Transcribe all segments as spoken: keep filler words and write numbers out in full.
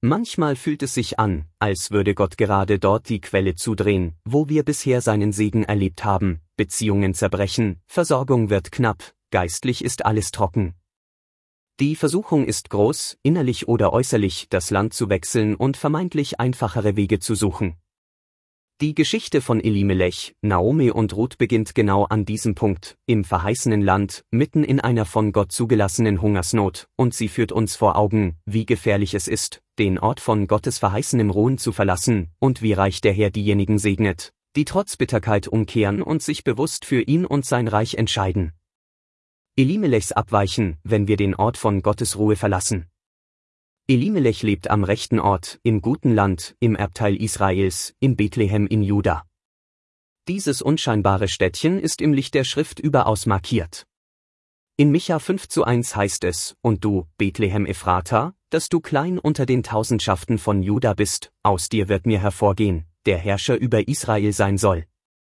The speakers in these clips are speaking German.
Manchmal fühlt es sich an, als würde Gott gerade dort die Quelle zudrehen, wo wir bisher seinen Segen erlebt haben, Beziehungen zerbrechen, Versorgung wird knapp, geistlich ist alles trocken. Die Versuchung ist groß, innerlich oder äußerlich das Land zu wechseln und vermeintlich einfachere Wege zu suchen. Die Geschichte von Elimelech, Naomi und Ruth beginnt genau an diesem Punkt, im verheißenen Land, mitten in einer von Gott zugelassenen Hungersnot, und sie führt uns vor Augen, wie gefährlich es ist, den Ort von Gottes verheißenem Ruhen zu verlassen, und wie reich der Herr diejenigen segnet, die trotz Bitterkeit umkehren und sich bewusst für ihn und sein Reich entscheiden. Elimelechs Abweichen, wenn wir den Ort von Gottes Ruhe verlassen. Elimelech lebt am rechten Ort, im guten Land, im Erbteil Israels, in Bethlehem in Juda. Dieses unscheinbare Städtchen ist im Licht der Schrift überaus markiert. In Micha fünf zu eins heißt es, und du, Bethlehem Ephrata, dass du klein unter den Tausendschaften von Juda bist, aus dir wird mir hervorgehen, der Herrscher über Israel sein soll.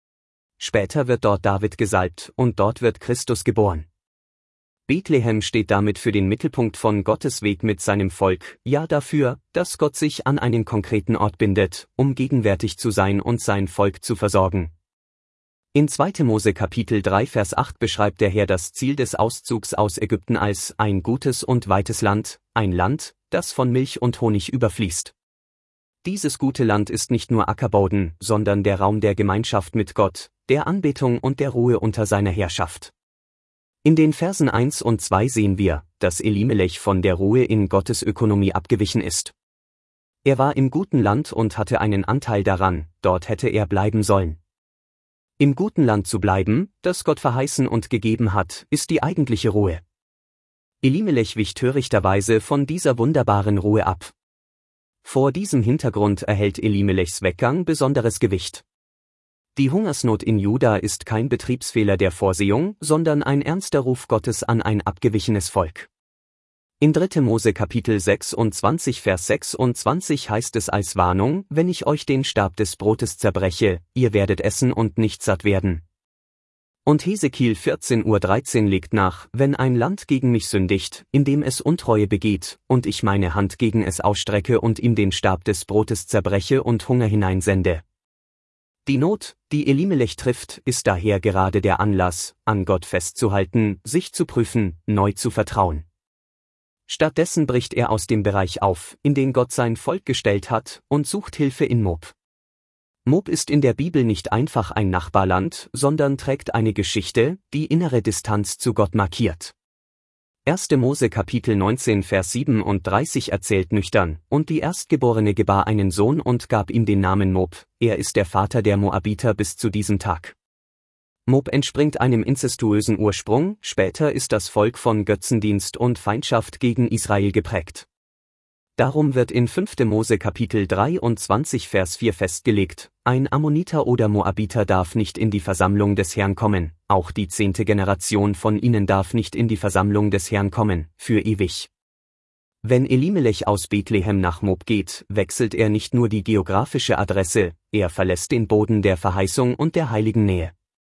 Später wird dort David gesalbt, und dort wird Christus geboren. Bethlehem steht damit für den Mittelpunkt von Gottes Weg mit seinem Volk, ja dafür, dass Gott sich an einen konkreten Ort bindet, um gegenwärtig zu sein und sein Volk zu versorgen. In zweiter Mose Kapitel drei Vers acht beschreibt der Herr das Ziel des Auszugs aus Ägypten als ein gutes und weites Land, ein Land, das von Milch und Honig überfließt. Dieses gute Land ist nicht nur Ackerboden, sondern der Raum der Gemeinschaft mit Gott, der Anbetung und der Ruhe unter seiner Herrschaft. In den Versen eins und zwei sehen wir, dass Elimelech von der Ruhe in Gottes Ökonomie abgewichen ist. Er war im guten Land und hatte einen Anteil daran, dort hätte er bleiben sollen. Im guten Land zu bleiben, das Gott verheißen und gegeben hat, ist die eigentliche Ruhe. Elimelech wich törichterweise von dieser wunderbaren Ruhe ab. Vor diesem Hintergrund erhält Elimelechs Weggang besonderes Gewicht. Die Hungersnot in Juda ist kein Betriebsfehler der Vorsehung, sondern ein ernster Ruf Gottes an ein abgewichenes Volk. In dritter Mose Kapitel sechsundzwanzig Vers sechsundzwanzig heißt es als Warnung, wenn ich euch den Stab des Brotes zerbreche, ihr werdet essen und nicht satt werden. Und Hesekiel vierzehn Uhr dreizehn legt nach, wenn ein Land gegen mich sündigt, indem es Untreue begeht, und ich meine Hand gegen es ausstrecke und ihm den Stab des Brotes zerbreche und Hunger hineinsende. Die Not, die Elimelech trifft, ist daher gerade der Anlass, an Gott festzuhalten, sich zu prüfen, neu zu vertrauen. Stattdessen bricht er aus dem Bereich auf, in den Gott sein Volk gestellt hat, und sucht Hilfe in Moab. Moab ist in der Bibel nicht einfach ein Nachbarland, sondern trägt eine Geschichte, die innere Distanz zu Gott markiert. erster Mose Kapitel neunzehn Vers siebenunddreißig erzählt nüchtern, und die Erstgeborene gebar einen Sohn und gab ihm den Namen Moab, er ist der Vater der Moabiter bis zu diesem Tag. Moab entspringt einem inzestuösen Ursprung, später ist das Volk von Götzendienst und Feindschaft gegen Israel geprägt. Darum wird in fünfter Mose Kapitel dreiundzwanzig Vers vier festgelegt, ein Ammoniter oder Moabiter darf nicht in die Versammlung des Herrn kommen, auch die zehnte Generation von ihnen darf nicht in die Versammlung des Herrn kommen, für ewig. Wenn Elimelech aus Bethlehem nach Moab geht, wechselt er nicht nur die geografische Adresse, er verlässt den Boden der Verheißung und der heiligen Nähe.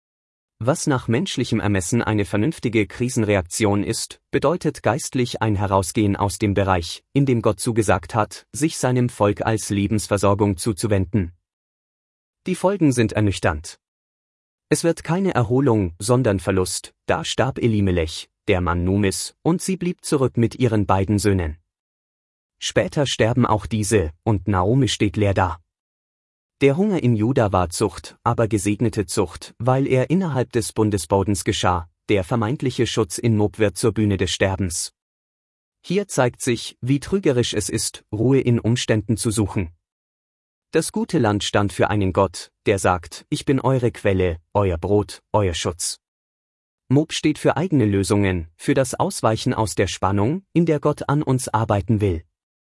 Was nach menschlichem Ermessen eine vernünftige Krisenreaktion ist, bedeutet geistlich ein Herausgehen aus dem Bereich, in dem Gott zugesagt hat, sich seinem Volk als Lebensversorgung zuzuwenden. Die Folgen sind ernüchternd. Es wird keine Erholung, sondern Verlust, da starb Elimelech, der Mann Numis, und sie blieb zurück mit ihren beiden Söhnen. Später sterben auch diese, und Naomi steht leer da. Der Hunger in Juda war Zucht, aber gesegnete Zucht, weil er innerhalb des Bundesbodens geschah, der vermeintliche Schutz in Moab wird zur Bühne des Sterbens. Hier zeigt sich, wie trügerisch es ist, Ruhe in Umständen zu suchen. Das gute Land stand für einen Gott, der sagt, ich bin eure Quelle, euer Brot, euer Schutz. Moab steht für eigene Lösungen, für das Ausweichen aus der Spannung, in der Gott an uns arbeiten will.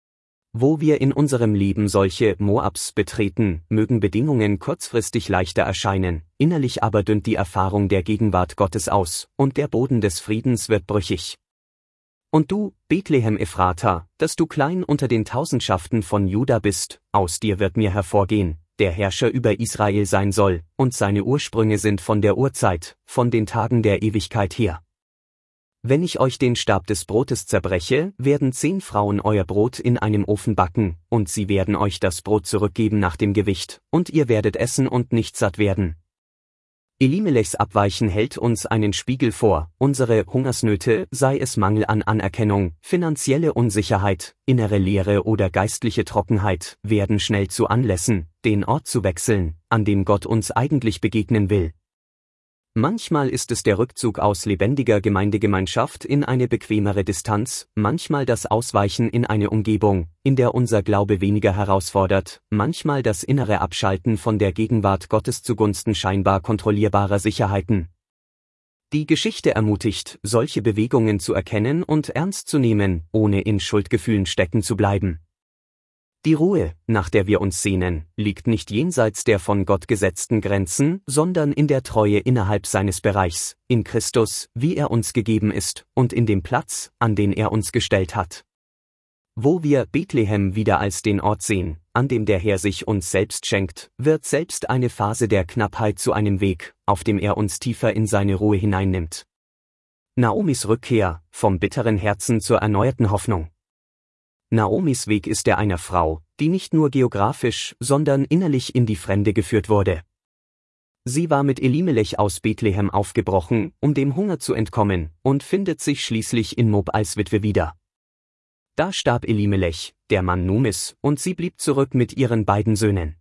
Wo wir in unserem Leben solche Moabs betreten, mögen Bedingungen kurzfristig leichter erscheinen, innerlich aber dünnt die Erfahrung der Gegenwart Gottes aus, und der Boden des Friedens wird brüchig. Und du, Bethlehem Ephrata, dass du klein unter den Tausendschaften von Juda bist, aus dir wird mir hervorgehen, der Herrscher über Israel sein soll, und seine Ursprünge sind von der Urzeit, von den Tagen der Ewigkeit her. Wenn ich euch den Stab des Brotes zerbreche, werden zehn Frauen euer Brot in einem Ofen backen, und sie werden euch das Brot zurückgeben nach dem Gewicht, und ihr werdet essen und nicht satt werden. Elimelechs Abweichen hält uns einen Spiegel vor, unsere Hungersnöte, sei es Mangel an Anerkennung, finanzielle Unsicherheit, innere Leere oder geistliche Trockenheit, werden schnell zu Anlässen, den Ort zu wechseln, an dem Gott uns eigentlich begegnen will. Manchmal ist es der Rückzug aus lebendiger Gemeindegemeinschaft in eine bequemere Distanz, manchmal das Ausweichen in eine Umgebung, in der unser Glaube weniger herausfordert, manchmal das innere Abschalten von der Gegenwart Gottes zugunsten scheinbar kontrollierbarer Sicherheiten. Die Geschichte ermutigt, solche Bewegungen zu erkennen und ernst zu nehmen, ohne in Schuldgefühlen stecken zu bleiben. Die Ruhe, nach der wir uns sehnen, liegt nicht jenseits der von Gott gesetzten Grenzen, sondern in der Treue innerhalb seines Bereichs, in Christus, wie er uns gegeben ist, und in dem Platz, an den er uns gestellt hat. Wo wir Bethlehem wieder als den Ort sehen, an dem der Herr sich uns selbst schenkt, wird selbst eine Phase der Knappheit zu einem Weg, auf dem er uns tiefer in seine Ruhe hineinnimmt. Naomis Rückkehr, vom bitteren Herzen zur erneuerten Hoffnung. Naomis Weg ist der einer Frau, die nicht nur geografisch, sondern innerlich in die Fremde geführt wurde. Sie war mit Elimelech aus Bethlehem aufgebrochen, um dem Hunger zu entkommen, und findet sich schließlich in Moab als Witwe wieder. Da starb Elimelech, der Mann Numis, und sie blieb zurück mit ihren beiden Söhnen.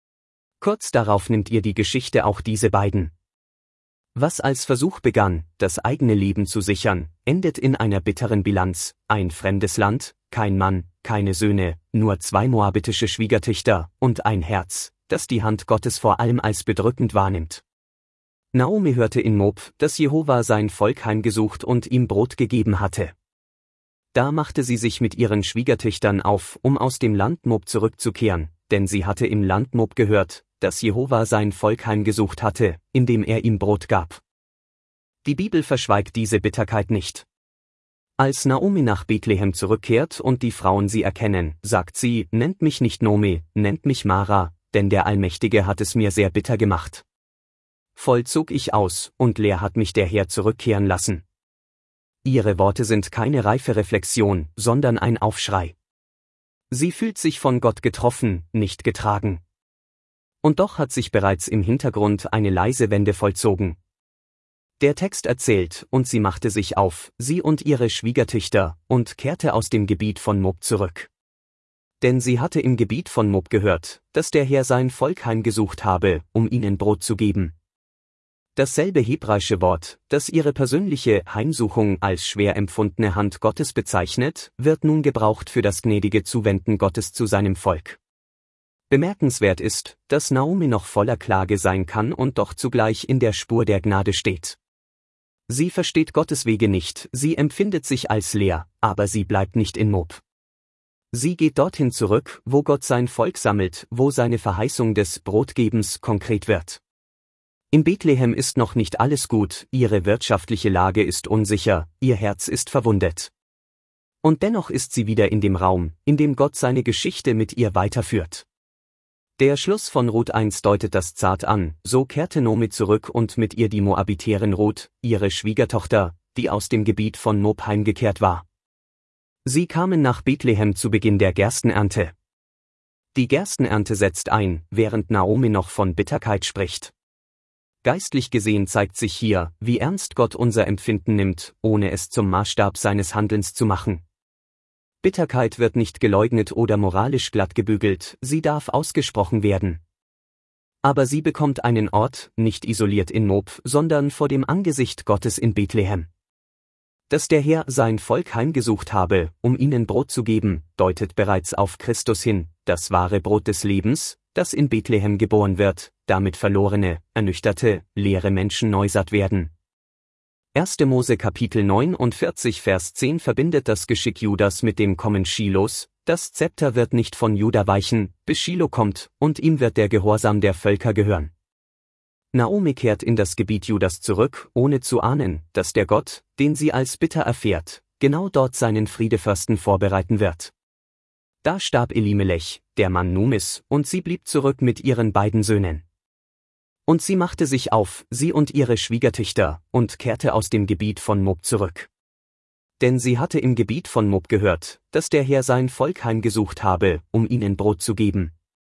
Kurz darauf nimmt ihr die Geschichte auch diese beiden. Was als Versuch begann, das eigene Leben zu sichern, endet in einer bitteren Bilanz, ein fremdes Land, kein Mann, keine Söhne, nur zwei moabitische Schwiegertöchter und ein Herz, das die Hand Gottes vor allem als bedrückend wahrnimmt. Naomi hörte in Moab, dass Jehova sein Volk heimgesucht und ihm Brot gegeben hatte. Da machte sie sich mit ihren Schwiegertöchtern auf, um aus dem Land Moab zurückzukehren, denn sie hatte im Land Moab gehört, dass Jehova sein Volk heimgesucht hatte, indem er ihm Brot gab. Die Bibel verschweigt diese Bitterkeit nicht. Als Naomi nach Bethlehem zurückkehrt und die Frauen sie erkennen, sagt sie, nennt mich nicht Nomi, nennt mich Mara, denn der Allmächtige hat es mir sehr bitter gemacht. Voll zog ich aus, und leer hat mich der Herr zurückkehren lassen. Ihre Worte sind keine reife Reflexion, sondern ein Aufschrei. Sie fühlt sich von Gott getroffen, nicht getragen. Und doch hat sich bereits im Hintergrund eine leise Wende vollzogen. Der Text erzählt, und sie machte sich auf, sie und ihre Schwiegertöchter, und kehrte aus dem Gebiet von Moab zurück. Denn sie hatte im Gebiet von Moab gehört, dass der Herr sein Volk heimgesucht habe, um ihnen Brot zu geben. Dasselbe hebräische Wort, das ihre persönliche Heimsuchung als schwer empfundene Hand Gottes bezeichnet, wird nun gebraucht für das gnädige Zuwenden Gottes zu seinem Volk. Bemerkenswert ist, dass Naomi noch voller Klage sein kann und doch zugleich in der Spur der Gnade steht. Sie versteht Gottes Wege nicht, sie empfindet sich als leer, aber sie bleibt nicht in Moab. Sie geht dorthin zurück, wo Gott sein Volk sammelt, wo seine Verheißung des Brotgebens konkret wird. In Bethlehem ist noch nicht alles gut, ihre wirtschaftliche Lage ist unsicher, ihr Herz ist verwundet. Und dennoch ist sie wieder in dem Raum, in dem Gott seine Geschichte mit ihr weiterführt. Der Schluss von Ruth eins deutet das zart an, so kehrte Nomi zurück und mit ihr die Moabitärin Ruth, ihre Schwiegertochter, die aus dem Gebiet von Moab heimgekehrt war. Sie kamen nach Bethlehem zu Beginn der Gerstenernte. Die Gerstenernte setzt ein, während Naomi noch von Bitterkeit spricht. Geistlich gesehen zeigt sich hier, wie ernst Gott unser Empfinden nimmt, ohne es zum Maßstab seines Handelns zu machen. Bitterkeit wird nicht geleugnet oder moralisch glatt gebügelt, sie darf ausgesprochen werden. Aber sie bekommt einen Ort, nicht isoliert in Moab, sondern vor dem Angesicht Gottes in Bethlehem. Dass der Herr sein Volk heimgesucht habe, um ihnen Brot zu geben, deutet bereits auf Christus hin, das wahre Brot des Lebens, das in Bethlehem geboren wird, damit verlorene, ernüchterte, leere Menschen neu satt werden. erster Mose Kapitel neunundvierzig Vers zehn verbindet das Geschick Judas mit dem Kommen Shilohs, das Zepter wird nicht von Juda weichen, bis Shiloh kommt, und ihm wird der Gehorsam der Völker gehören. Naomi kehrt in das Gebiet Judas zurück, ohne zu ahnen, dass der Gott, den sie als bitter erfährt, genau dort seinen Friedefürsten vorbereiten wird. Da starb Elimelech, der Mann Numis, und sie blieb zurück mit ihren beiden Söhnen. Und sie machte sich auf, sie und ihre Schwiegertöchter, und kehrte aus dem Gebiet von Moab zurück. denn sie hatte im Gebiet von Moab gehört, dass der Herr sein Volk heimgesucht habe, um ihnen Brot zu geben.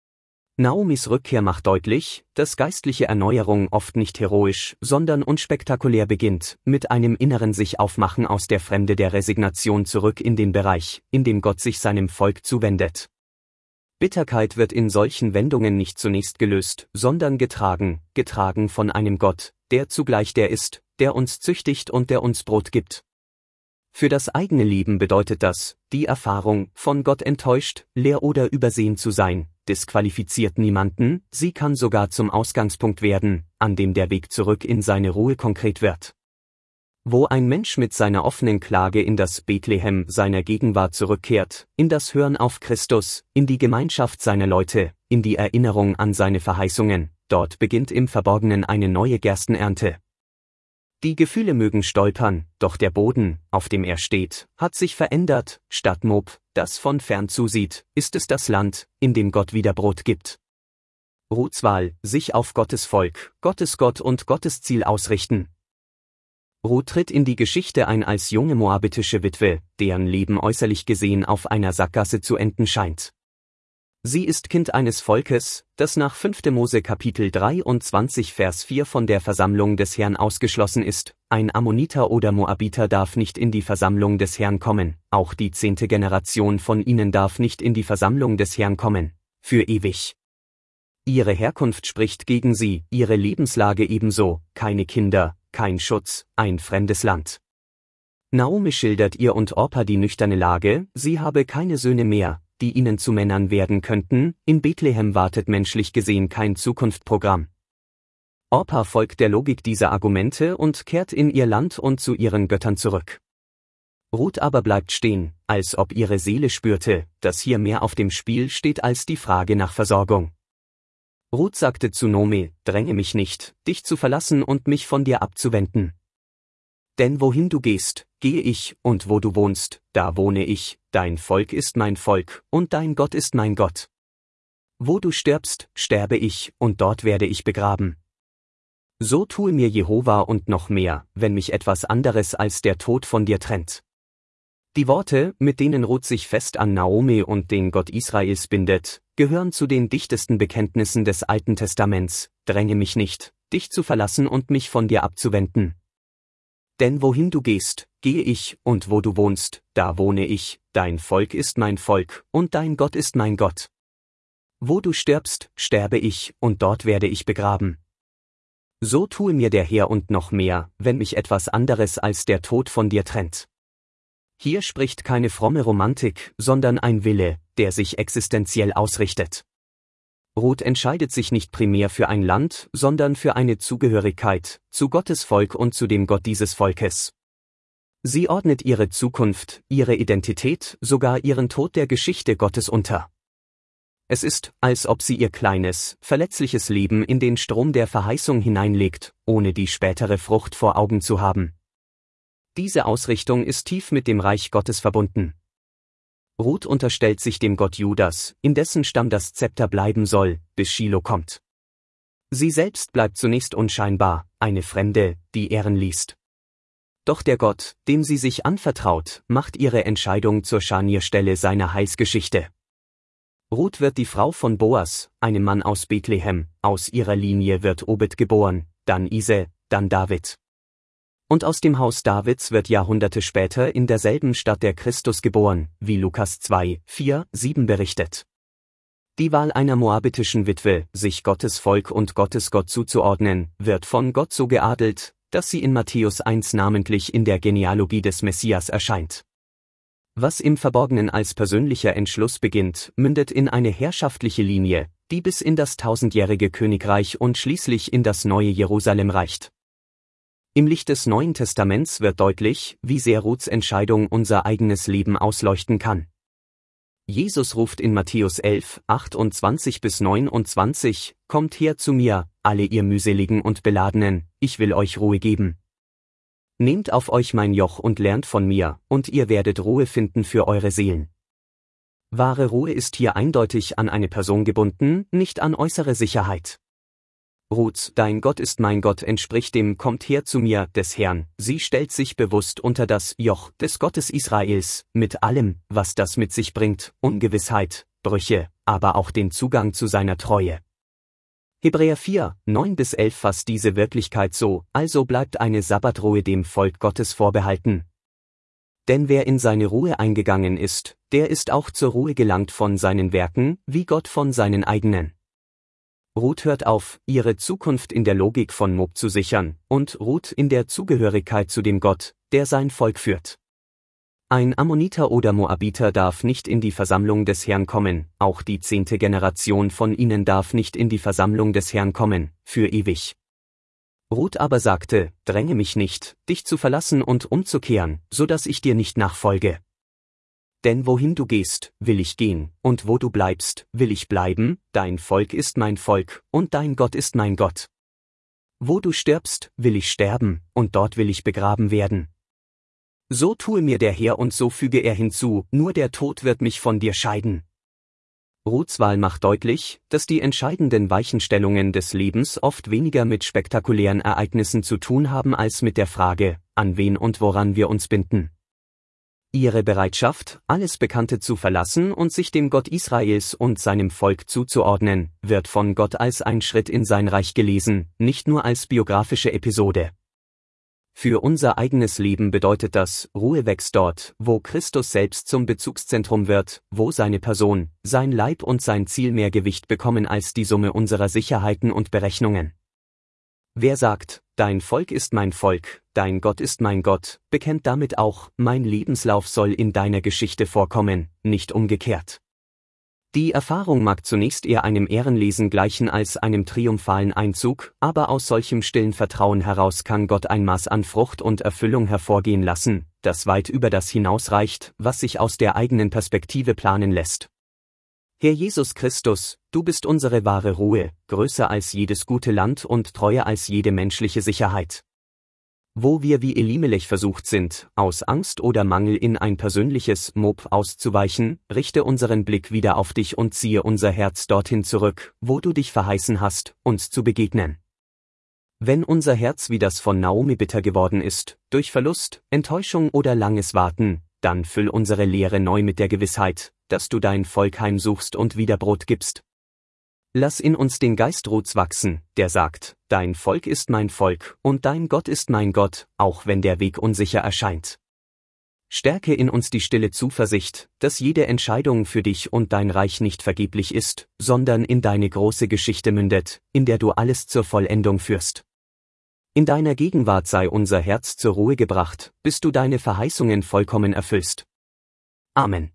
Naomis Rückkehr macht deutlich, dass geistliche Erneuerung oft nicht heroisch, sondern unspektakulär beginnt, mit einem inneren sich aufmachen aus der Fremde der Resignation zurück in den Bereich, in dem Gott sich seinem Volk zuwendet. Bitterkeit wird in solchen Wendungen nicht zunächst gelöst, sondern getragen, getragen von einem Gott, der zugleich der ist, der uns züchtigt und der uns Brot gibt. Für das eigene Leben bedeutet das, die Erfahrung, von Gott enttäuscht, leer oder übersehen zu sein, disqualifiziert niemanden, sie kann sogar zum Ausgangspunkt werden, an dem der Weg zurück in seine Ruhe konkret wird. Wo ein Mensch mit seiner offenen Klage in das Bethlehem seiner Gegenwart zurückkehrt, in das Hören auf Christus, in die Gemeinschaft seiner Leute, in die Erinnerung an seine Verheißungen, dort beginnt im Verborgenen eine neue Gerstenernte. Die Gefühle mögen stolpern, doch der Boden, auf dem er steht, hat sich verändert. Statt Moab, das von fern zusieht, ist es das Land, in dem Gott wieder Brot gibt. Ruths Wahl, sich auf Gottes Volk, Gottes Gott und Gottes Ziel ausrichten. Ruth tritt in die Geschichte ein als junge moabitische Witwe, deren Leben äußerlich gesehen auf einer Sackgasse zu enden scheint. Sie ist Kind eines Volkes, das nach fünfter Mose Kapitel dreiundzwanzig Vers vier von der Versammlung des Herrn ausgeschlossen ist. Ein Ammoniter oder Moabiter darf nicht in die Versammlung des Herrn kommen, auch die zehnte Generation von ihnen darf nicht in die Versammlung des Herrn kommen, für ewig. Ihre Herkunft spricht gegen sie, ihre Lebenslage ebenso, keine Kinder, kein Schutz, ein fremdes Land. Naomi schildert ihr und Orpa die nüchterne Lage, sie habe keine Söhne mehr, die ihnen zu Männern werden könnten, in Bethlehem wartet menschlich gesehen kein Zukunftsprogramm. Orpa folgt der Logik dieser Argumente und kehrt in ihr Land und zu ihren Göttern zurück. Ruth aber bleibt stehen, als ob ihre Seele spürte, dass hier mehr auf dem Spiel steht als die Frage nach Versorgung. Ruth sagte zu Naomi, dränge mich nicht, dich zu verlassen und mich von dir abzuwenden. Denn wohin du gehst, gehe ich, und wo du wohnst, da wohne ich, dein Volk ist mein Volk, und dein Gott ist mein Gott. Wo du stirbst, sterbe ich, und dort werde ich begraben. So tue mir Jehova und noch mehr, wenn mich etwas anderes als der Tod von dir trennt. Die Worte, mit denen Ruth sich fest an Naomi und den Gott Israels bindet, gehören zu den dichtesten Bekenntnissen des Alten Testaments, dränge mich nicht, dich zu verlassen und mich von dir abzuwenden. Denn wohin du gehst, gehe ich, und wo du wohnst, da wohne ich, dein Volk ist mein Volk, und dein Gott ist mein Gott. Wo du stirbst, sterbe ich, und dort werde ich begraben. So tue mir der Herr und noch mehr, wenn mich etwas anderes als der Tod von dir trennt. Hier spricht keine fromme Romantik, sondern ein Wille, der sich existenziell ausrichtet. Ruth entscheidet sich nicht primär für ein Land, sondern für eine Zugehörigkeit, zu Gottes Volk und zu dem Gott dieses Volkes. Sie ordnet ihre Zukunft, ihre Identität, sogar ihren Tod der Geschichte Gottes unter. Es ist, als ob sie ihr kleines, verletzliches Leben in den Strom der Verheißung hineinlegt, ohne die spätere Frucht vor Augen zu haben. Diese Ausrichtung ist tief mit dem Reich Gottes verbunden. Ruth unterstellt sich dem Gott Judas, in dessen Stamm das Zepter bleiben soll, bis Schilo kommt. Sie selbst bleibt zunächst unscheinbar, eine Fremde, die Ehren liest. Doch der Gott, dem sie sich anvertraut, macht ihre Entscheidung zur Scharnierstelle seiner Heilsgeschichte. Ruth wird die Frau von Boas, einem Mann aus Bethlehem, aus ihrer Linie wird Obed geboren, dann Ise, dann David. Und aus dem Haus Davids wird Jahrhunderte später in derselben Stadt der Christus geboren, wie Lukas zwei, vier, sieben berichtet. Die Wahl einer moabitischen Witwe, sich Gottes Volk und Gottes Gott zuzuordnen, wird von Gott so geadelt, dass sie in Matthäus eins namentlich in der Genealogie des Messias erscheint. Was im Verborgenen als persönlicher Entschluss beginnt, mündet in eine herrschaftliche Linie, die bis in das tausendjährige Königreich und schließlich in das neue Jerusalem reicht. Im Licht des Neuen Testaments wird deutlich, wie sehr Ruths Entscheidung unser eigenes Leben ausleuchten kann. Jesus ruft in Matthäus elf, achtundzwanzig bis neunundzwanzig, Kommt her zu mir, alle ihr mühseligen und Beladenen, ich will euch Ruhe geben. Nehmt auf euch mein Joch und lernt von mir, und ihr werdet Ruhe finden für eure Seelen. Wahre Ruhe ist hier eindeutig an eine Person gebunden, nicht an äußere Sicherheit. Ruth, dein Gott ist mein Gott entspricht dem Kommt her zu mir des Herrn. Sie stellt sich bewusst unter das Joch des Gottes Israels, mit allem, was das mit sich bringt, Ungewissheit, Brüche, aber auch den Zugang zu seiner Treue. Hebräer vier, neun bis elf fasst diese Wirklichkeit so, also bleibt eine Sabbatruhe dem Volk Gottes vorbehalten. Denn wer in seine Ruhe eingegangen ist, der ist auch zur Ruhe gelangt von seinen Werken, wie Gott von seinen eigenen. Ruth hört auf, ihre Zukunft in der Logik von Mob zu sichern, und ruht in der Zugehörigkeit zu dem Gott, der sein Volk führt. Ein Ammoniter oder Moabiter darf nicht in die Versammlung des Herrn kommen, auch die zehnte Generation von ihnen darf nicht in die Versammlung des Herrn kommen, für ewig. Ruth aber sagte, dränge mich nicht, dich zu verlassen und umzukehren, so dass ich dir nicht nachfolge. Denn wohin du gehst, will ich gehen, und wo du bleibst, will ich bleiben, dein Volk ist mein Volk, und dein Gott ist mein Gott. Wo du stirbst, will ich sterben, und dort will ich begraben werden. So tue mir der Herr und so füge er hinzu, nur der Tod wird mich von dir scheiden. Ruths Wahl macht deutlich, dass die entscheidenden Weichenstellungen des Lebens oft weniger mit spektakulären Ereignissen zu tun haben als mit der Frage, an wen und woran wir uns binden. Ihre Bereitschaft, alles Bekannte zu verlassen und sich dem Gott Israels und seinem Volk zuzuordnen, wird von Gott als ein Schritt in sein Reich gelesen, nicht nur als biografische Episode. Für unser eigenes Leben bedeutet das, Ruhe wächst dort, wo Christus selbst zum Bezugszentrum wird, wo seine Person, sein Leib und sein Ziel mehr Gewicht bekommen als die Summe unserer Sicherheiten und Berechnungen. Wer sagt, dein Volk ist mein Volk, dein Gott ist mein Gott, bekennt damit auch, mein Lebenslauf soll in deiner Geschichte vorkommen, nicht umgekehrt. Die Erfahrung mag zunächst eher einem Ehrenlesen gleichen als einem triumphalen Einzug, aber aus solchem stillen Vertrauen heraus kann Gott ein Maß an Frucht und Erfüllung hervorgehen lassen, das weit über das hinausreicht, was sich aus der eigenen Perspektive planen lässt. Herr Jesus Christus, du bist unsere wahre Ruhe, größer als jedes gute Land und treuer als jede menschliche Sicherheit. Wo wir wie Elimelech versucht sind, aus Angst oder Mangel in ein persönliches Mob auszuweichen, richte unseren Blick wieder auf dich und ziehe unser Herz dorthin zurück, wo du dich verheißen hast, uns zu begegnen. Wenn unser Herz wie das von Naomi bitter geworden ist, durch Verlust, Enttäuschung oder langes Warten, dann füll unsere Leere neu mit der Gewissheit, dass du dein Volk heimsuchst und wieder Brot gibst. Lass in uns den Geist Ruths wachsen, der sagt, dein Volk ist mein Volk, und dein Gott ist mein Gott, auch wenn der Weg unsicher erscheint. Stärke in uns die stille Zuversicht, dass jede Entscheidung für dich und dein Reich nicht vergeblich ist, sondern in deine große Geschichte mündet, in der du alles zur Vollendung führst. In deiner Gegenwart sei unser Herz zur Ruhe gebracht, bis du deine Verheißungen vollkommen erfüllst. Amen.